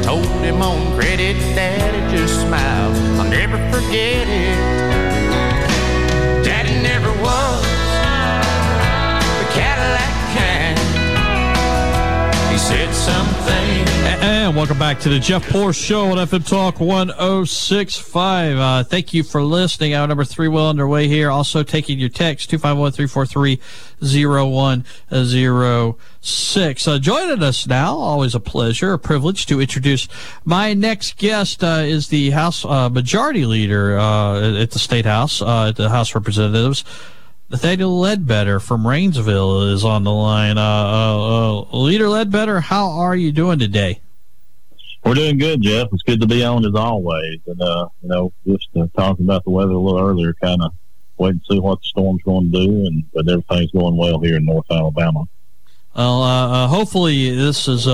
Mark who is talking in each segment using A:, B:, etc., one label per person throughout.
A: told him on credit, Daddy just smiled. I'll never forget it. Daddy never was the Cadillac kind. He said something.
B: And welcome back to the Jeff Poor Show on FM Talk 106.5. Thank you for listening. Hour number 3 well underway here. Also taking your text, 251-343-0106. Joining us now, always a pleasure, a privilege to introduce my next guest is the House Majority Leader at the State House, at the House of Representatives. Nathaniel Ledbetter from Rainsville is on the line. Leader Ledbetter, how are you doing today?
C: We're doing good, Jeff. It's good to be on as always. And, just talking about the weather a little earlier, kind of wait and see what the storm's going to do, but everything's going well here in North Alabama.
B: Well, hopefully this is,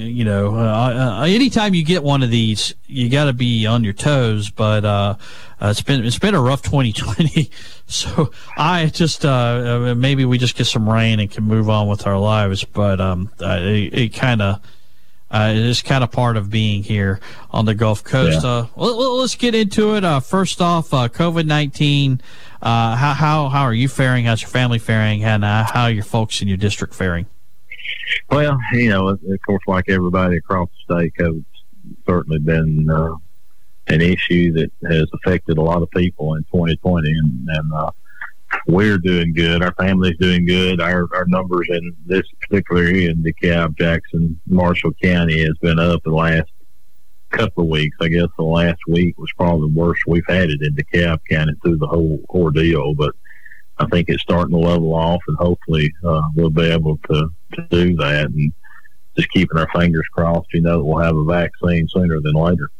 B: anytime you get one of these, you got to be on your toes, but it's been a rough 2020. So I just, maybe we just get some rain and can move on with our lives, but it kind of, it's kind of part of being here on the Gulf Coast.
C: Yeah.
B: Let's get into it. First off, COVID-19. How are you faring? How's your family faring? And how are your folks in your district faring?
C: Well, of course, like everybody across the state, COVID's certainly been an issue that has affected a lot of people in 2020, and we're doing good. Our family's doing good. Our numbers in this particular area in DeKalb, Jackson, Marshall County has been up the last couple of weeks. I guess the last week was probably the worst we've had it in DeKalb County through the whole ordeal, but I think it's starting to level off, and hopefully we'll be able to do that, and just keeping our fingers crossed, that we'll have a vaccine sooner than later.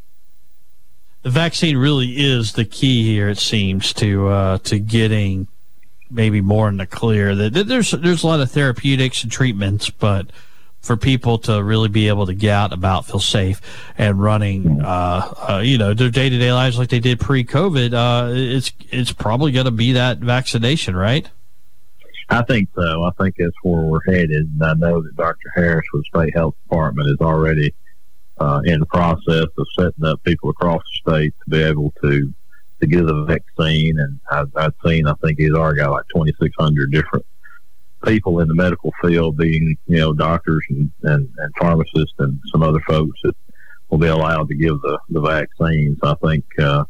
B: The vaccine really is the key here, it seems, to getting maybe more in the clear. There's a lot of therapeutics and treatments, but for people to really be able to get out and about, feel safe, and running, their day-to-day lives like they did pre-COVID, it's probably going to be that vaccination, right?
C: I think so. I think that's where we're headed. And I know that Dr. Harris with the State Health Department is already in the process of setting up people across the state to be able to get the vaccine. And I've seen, I think he's already got like 2,600 different people in the medical field, being, doctors and pharmacists and some other folks that will be allowed to give the vaccines. I think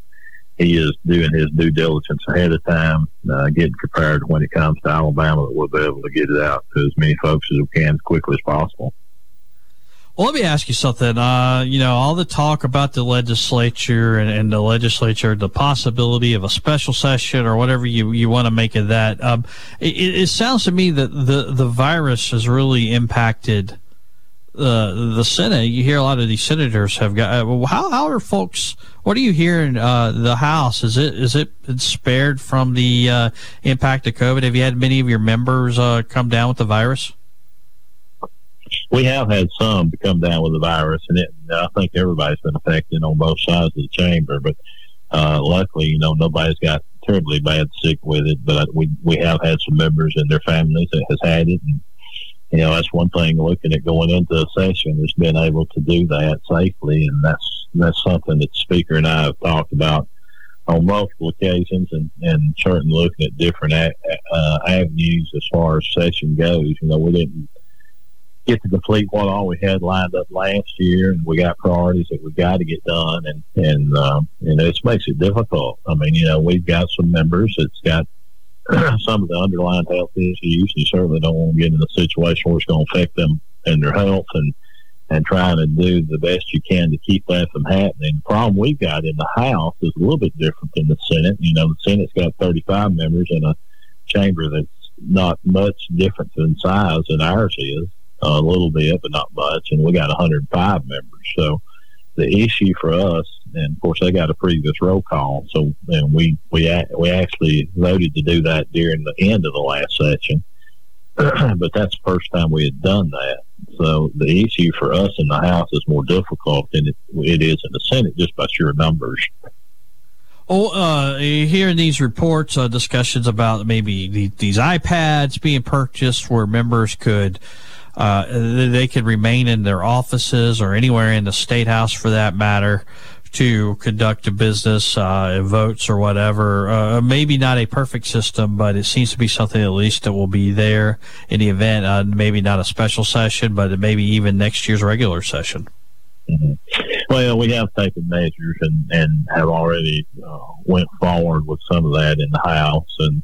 C: he is doing his due diligence ahead of time, getting prepared when it comes to Alabama, that we'll be able to get it out to as many folks as we can as quickly as possible.
B: Well, let me ask you something. All the talk about the legislature and the legislature, the possibility of a special session or whatever you want to make of that. It sounds to me that the virus has really impacted the Senate. You hear a lot of these senators have got. How are folks? What are you hearing? The House, is it been spared from the impact of COVID? Have you had many of your members come down with the virus?
C: We have had some to come down with the virus, and I think everybody's been affected on both sides of the chamber. But luckily, nobody's got terribly bad sick with it. But we have had some members and their families that has had it, and that's one thing. Looking at going into a session is being able to do that safely, and that's something that the Speaker and I have talked about on multiple occasions, and certainly looking at different avenues as far as session goes. We didn't get to complete what all we had lined up last year, and we got priorities that we've got to get done, and it makes it difficult. I mean, we've got some members that's got some of the underlying health issues. You certainly don't want to get in a situation where it's going to affect them and their health, and trying to do the best you can to keep that from happening. The problem we've got in the House is a little bit different than the Senate. The Senate's got 35 members in a chamber that's not much different in size than ours is. A little bit, but not much, and we got 105 members. So the issue for us, and of course they got a previous roll call, so and we actually voted to do that during the end of the last session, but that's the first time we had done that. So the issue for us in the House is more difficult than it is in the Senate, just by sheer numbers.
B: Hearing these reports, discussions about maybe these iPads being purchased where members could they could remain in their offices or anywhere in the State House for that matter to conduct a business, votes or whatever. Maybe not a perfect system, but it seems to be something at least that will be there in the event, maybe not a special session, but maybe even next year's regular session.
C: Mm-hmm. Well, we have taken measures and have already went forward with some of that in the House, and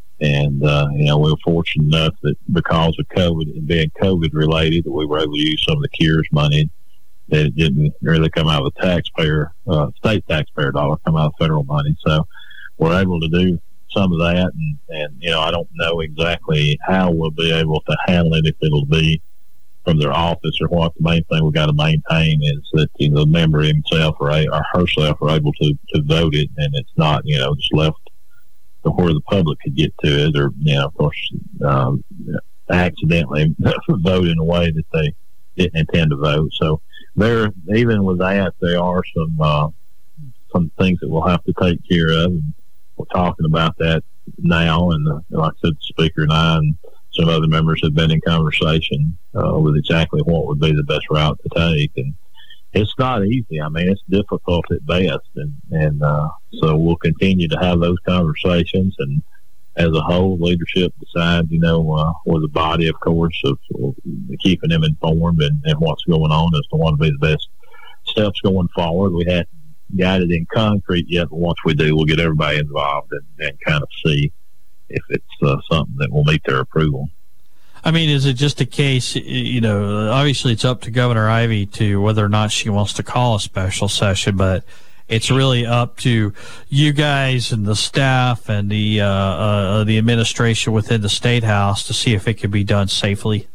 C: we were fortunate enough that because of COVID and being COVID related, that we were able to use some of the CARES money that it didn't really come out of the state taxpayer dollar, come out of federal money. So we're able to do some of that, and I don't know exactly how we'll be able to handle it, if it'll be from their office or what. The main thing we got to maintain is that the member himself or herself are able to vote it, and it's not just left to where the public could get to it, or of course accidentally vote in a way that they didn't intend to vote. So there, even with that, there are some things that we'll have to take care of, and we're talking about that now. And like I said, the Speaker and I and some other members have been in conversation with exactly what would be the best route to take. And it's not easy. I mean, it's difficult at best, and so we'll continue to have those conversations. And as a whole, leadership decides, with the body, of course, of keeping them informed and what's going on as to what would be the best steps going forward. We haven't got it in concrete yet, but once we do, we'll get everybody involved and kind of see if it's something that will meet their approval.
B: I mean, is it just a case, obviously it's up to Governor Ivey to whether or not she wants to call a special session, but it's really up to you guys and the staff and the administration within the State House to see if it can be done safely.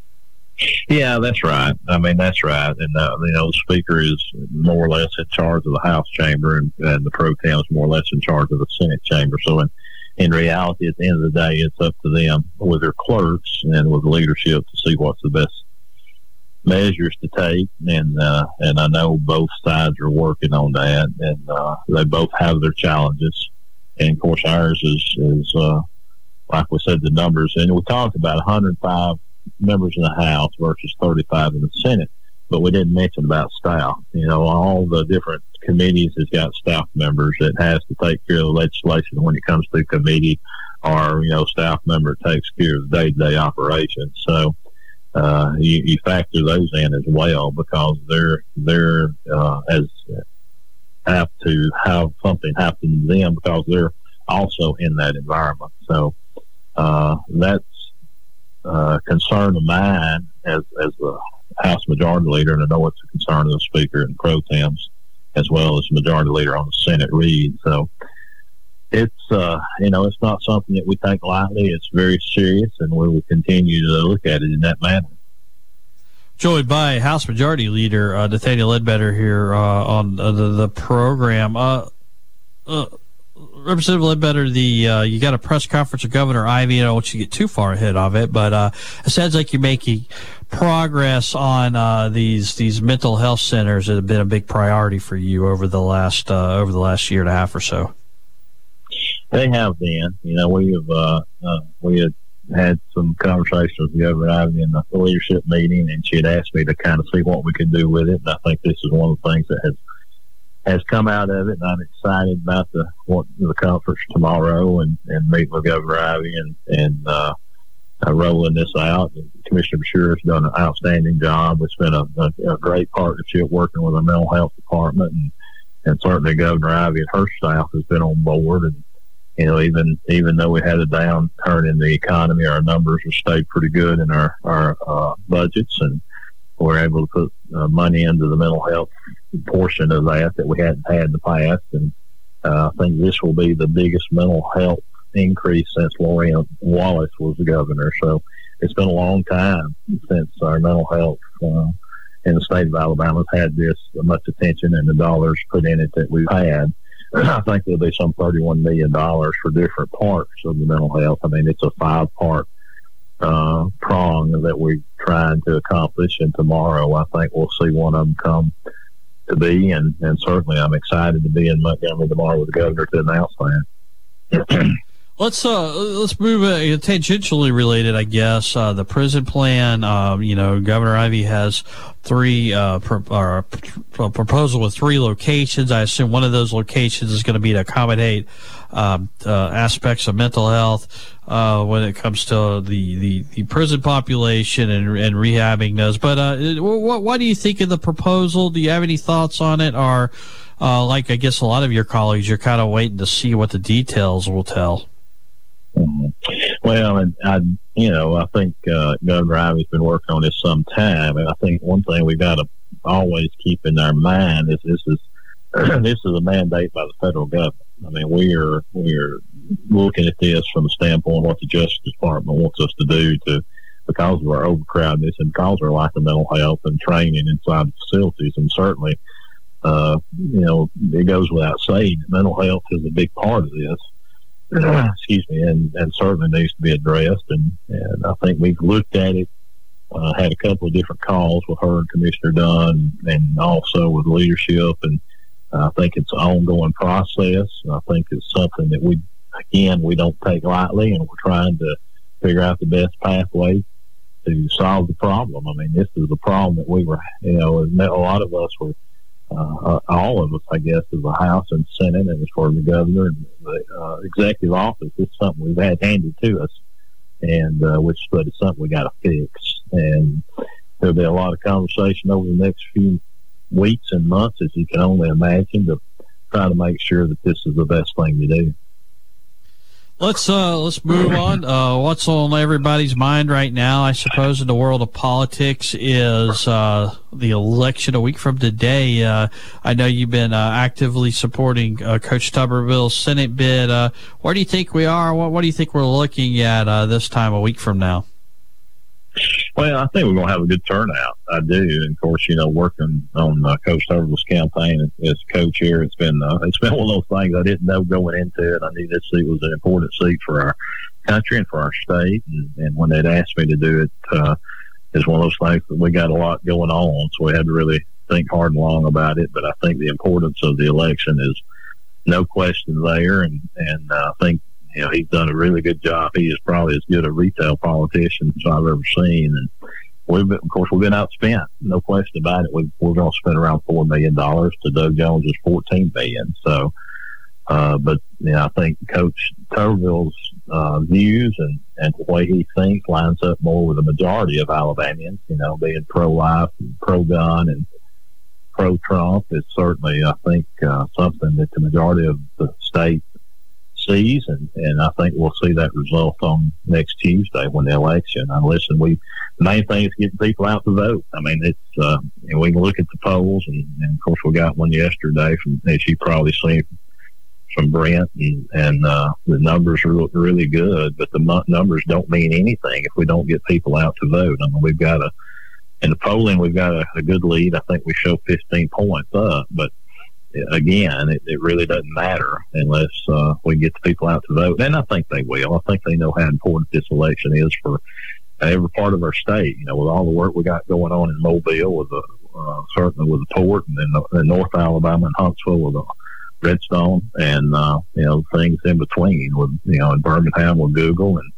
C: Yeah, that's right. I mean, that's right. And, the Speaker is more or less in charge of the House chamber, and the pro tem is more or less in charge of the Senate chamber. So in reality, at the end of the day, it's up to them with their clerks and with leadership to see what's the best measures to take. And I know both sides are working on that, and they both have their challenges. And of course, ours is like we said, the numbers. And we talked about 105 members in the House versus 35 in the Senate, but we didn't mention about staff. All the different committees has got staff members that has to take care of the legislation when it comes to committee, or staff member takes care of the day-to-day operations. So you factor those in as well, because they're as apt to have something happen to them because they're also in that environment. So that's a concern of mine as the House Majority Leader, and I know it's a concern of the Speaker and pro tems, as well as the Majority Leader on the Senate, Reid. So it's it's not something that we take lightly. It's very serious, and we will continue to look at it in that manner.
B: Joined by House Majority Leader Nathaniel Ledbetter here on the program. Representative Ledbetter, you got a press conference with Governor Ivey. I don't want you to get too far ahead of it, but it sounds like you're making progress on these mental health centers that have been a big priority for you over the last year and a half or so.
C: They have been. We have had some conversations with Governor Ivey in the leadership meeting, and she had asked me to kind of see what we could do with it. And I think this is one of the things that has come out of it, and I'm excited about the conference tomorrow and meet with Governor Ivey and rolling this out. And Commissioner Bashir has done an outstanding job. It's been a great partnership working with our mental health department, and certainly Governor Ivey and her staff has been on board. And even though we had a downturn in the economy, our numbers have stayed pretty good in our budgets, and we're able to put money into the mental health portion of that we hadn't had in the past. And I think this will be the biggest mental health increase since Lorian Wallace was the governor. So it's been a long time since our mental health in the state of Alabama has had this much attention and the dollars put in it that we've had. I think there'll be some $31 million for different parts of the mental health. I mean, it's a 5-part prong that we're trying to accomplish, and tomorrow I think we'll see one of them come to be, and certainly I'm excited to be in Montgomery tomorrow with the governor to announce that.
B: Let's move tangentially related, I guess. The prison plan. Governor Ivey has three proposal with 3 locations. I assume one of those locations is going to be to accommodate aspects of mental health when it comes to the prison population and rehabbing those. But what do you think of the proposal? Do you have any thoughts on it? Or like I guess a lot of your colleagues, you're kind of waiting to see what the details will tell.
C: Mm-hmm. Well, and I think Governor Ivey's been working on this some time, and I think one thing we got to always keep in our mind is this is a mandate by the federal government. I mean, we're looking at this from the standpoint of what the Justice Department wants us to do because of our overcrowdedness and because of our lack of mental health and training inside the facilities, and certainly, it goes without saying that mental health is a big part of this. Excuse me, and certainly needs to be addressed. And I think we've looked at it, had a couple of different calls with her and Commissioner Dunn, and also with leadership. And I think it's an ongoing process. I think it's something that we don't take lightly, and we're trying to figure out the best pathway to solve the problem. I mean, this is a problem that we were, a lot of us were. All of us, I guess, as a House and Senate, and as far as the governor and the executive office, it's something we've had handed to us, and but it's something we got to fix. And there'll be a lot of conversation over the next few weeks and months, as you can only imagine, to try to make sure that this is the best thing to do.
B: Let's move on. What's on everybody's mind right now, I suppose, in the world of politics is the election a week from today. I know you've been actively supporting Coach Tuberville's Senate bid. Where do you think we are? What do you think we're looking at this time a week from now?
C: Well, I think we're going to have a good turnout. I do. And of course, working on Coach Tuberville's campaign as coach here, it's been one of those things I didn't know going into it. I knew this seat was an important seat for our country and for our state. And when they'd asked me to do it, it's one of those things that we got a lot going on, so we had to really think hard and long about it. But I think the importance of the election is no question there. And I think, he's done a really good job. He is probably as good a retail politician as I've ever seen. And we've been outspent, no question about it. We're going to spend around $4 million to Doug Jones' $14 million. So, but I think Coach Tuberville's views and the way he thinks lines up more with the majority of Alabamians. Being pro-life, and pro-gun, and pro-Trump is certainly, I think, something that the majority of the state sees, and I think we'll see that result on next Tuesday when the election. And listen, the main thing is getting people out to vote. I mean, it's we can look at the polls, and of course we got one yesterday from, as you probably seen, from Brent, and the numbers are really good, but the numbers don't mean anything if we don't get people out to vote. I mean, in the polling we've got a good lead. I think we show 15 points up, but again, it really doesn't matter unless we get the people out to vote. And I think they will. I think they know how important this election is for every part of our state. With all the work we got going on in Mobile, certainly with the port, and then North Alabama and Huntsville with the Redstone, and things in between with in Birmingham with Google, and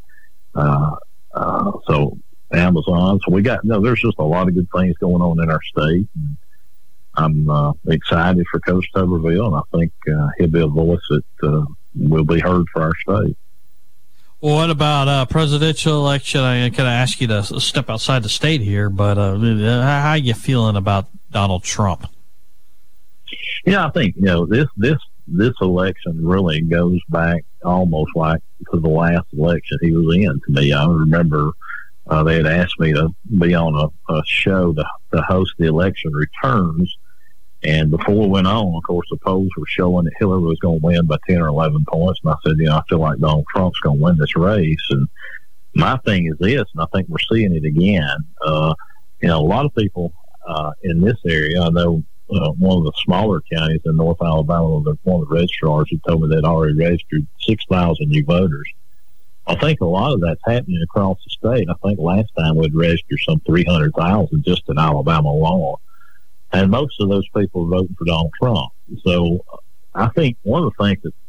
C: so Amazon. So we got there's just a lot of good things going on in our state. And I'm excited for Coach Tuberville, and I think he'll be a voice that will be heard for our state.
B: Well, what about presidential election? I kind of ask you to step outside the state here, but how are you feeling about Donald Trump?
C: I think this election really goes back almost like to the last election he was in. To me, I remember they had asked me to be on a show to host the election returns. And before we went on, of course, the polls were showing that Hillary was going to win by 10 or 11 points. And I said, I feel like Donald Trump's going to win this race. And my thing is this, and I think we're seeing it again. A lot of people in this area, I know one of the smaller counties in North Alabama, one of the registrars who told me they'd already registered 6,000 new voters. I think a lot of that's happening across the state. I think last time we'd registered some 300,000 just in Alabama alone. And most of those people are voting for Donald Trump. So I think one of the things that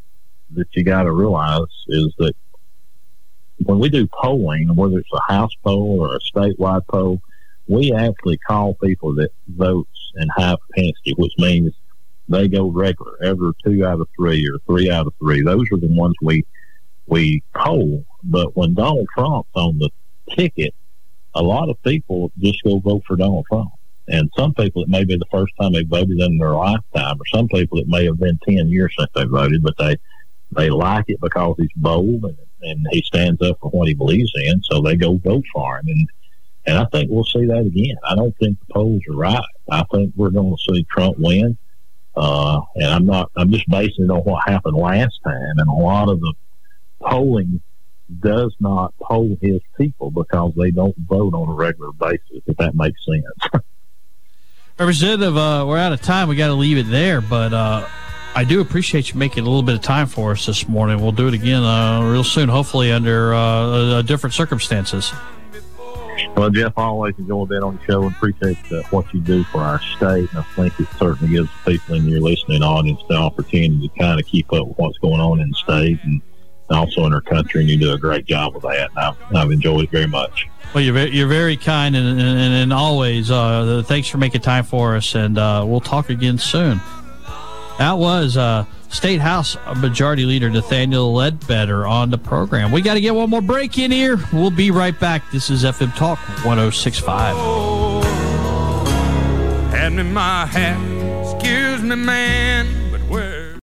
C: that you got to realize is that when we do polling, whether it's a House poll or a statewide poll, we actually call people that votes in high propensity, which means they go regular, every 2 out of 3 or 3 out of 3. Those are the ones we poll. But when Donald Trump's on the ticket, a lot of people just go vote for Donald Trump. And some people, it may be the first time they voted in their lifetime, or some people, it may have been 10 years since they voted, but they like it because he's bold and he stands up for what he believes in, so they go vote for him. And I think we'll see that again. I don't think the polls are right. I think we're going to see Trump win. And I'm just basing it on what happened last time. And a lot of the polling does not poll his people because they don't vote on a regular basis, if that makes sense.
B: Representative, we're out of time. We got to leave it there, but I do appreciate you making a little bit of time for us this morning. We'll do it again real soon, hopefully under different circumstances.
C: Well, Jeff, I always enjoy being on the show and appreciate what you do for our state. And I think it certainly gives people in your listening audience the opportunity to kind of keep up with what's going on in the state and also in our country, and you do a great job with that. And I've enjoyed it very much.
B: Well, you're very kind, and always thanks for making time for us, and we'll talk again soon. That was State House Majority Leader Nathaniel Ledbetter on the program. We got to get one more break in here. We'll be right back. This is FM Talk 106.5.
A: Hand me my hat, excuse me, man.